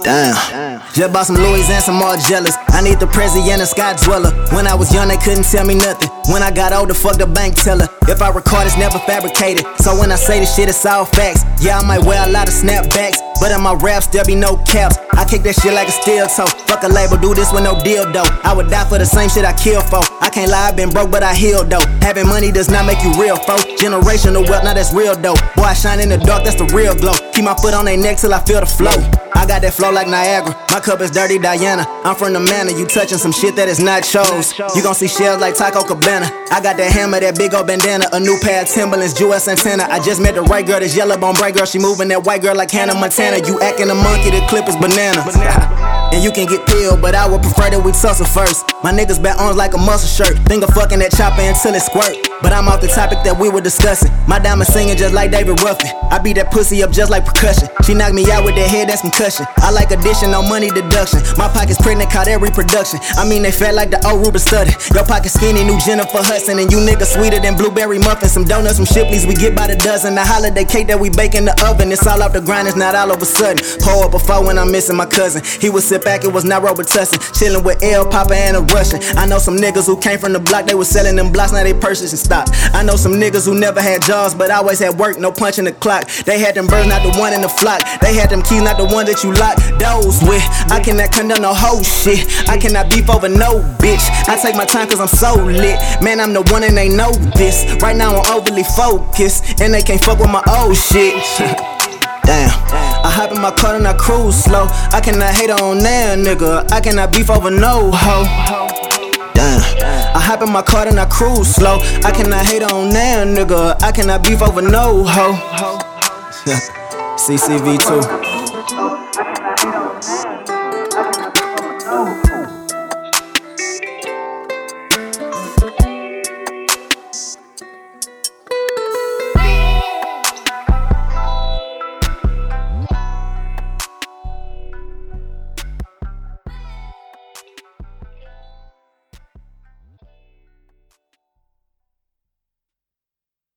Damn. Just bought some Louis and some Margielas. I need the Prezi and a Sky Dweller. When I was young, they couldn't tell me nothing. When I got older, fuck the bank teller. If I record, it's never fabricated. So when I say this shit, it's all facts. Yeah, I might wear a lot of snapbacks, but in my raps, there be no caps. I kick that shit like a steel toe. Fuck a label, do this with no deal though. I would die for the same shit I kill for. I can't lie, I been broke, but I healed though. Having money does not make you real, folk. Generational wealth, now that's real though. Boy, I shine in the dark, that's the real glow. Keep my foot on their neck till I feel the flow. I got that flow like Niagara. My cup is dirty Diana. I'm from the manor, you touching some shit that is not chose. You gon' see shells like Taco Cabana. I got that hammer, that big old bandana. A new pair of Timberlands, Jewel Santana. I just met the right girl, this yellow bone bright girl. She moving that white girl like Hannah Montana. You acting a monkey, the clip is banana. And you can get peeled, but I would prefer that we tussle first. My niggas back arms like a muscle shirt. Think of fucking that chopper until it squirt. But I'm off the topic that we were discussing. My diamond singing just like David Ruffin. I beat that pussy up just like percussion. She knocked me out with that head, that's concussion. I like addition, no money deduction. My pockets pregnant, caught every production. I mean they fat like the old Ruben Studdard. Your pocket skinny, new Jennifer Hudson. And you niggas sweeter than blueberry muffins. Some donuts, some Shipley's, we get by the dozen. The holiday cake that we bake in the oven. It's all off the grind, it's not all of a sudden. Pour up before when I'm missing my cousin. He would sit back, it was not Robitussin. Chillin' with L, Papa, and a Russian. I know some niggas who came from the block, they was selling them blocks, now they purchasing stock. I know some niggas who never had jobs, but always had work, no punching the clock. They had them birds, not the one in the flock. They had them keys, not the one that you lock doors with. I cannot condone no whole shit. I cannot beef over no bitch. I take my time cause I'm so lit. Man, I'm the one and they know this. Right now I'm overly focused, and they can't fuck with my old shit. Damn. I hop in my car and I cruise slow. I cannot hate on that nigga. I cannot beef over no hoe. Damn. I hop in my car and I cruise slow. I cannot hate on that nigga. I cannot beef over no hoe. CCV2.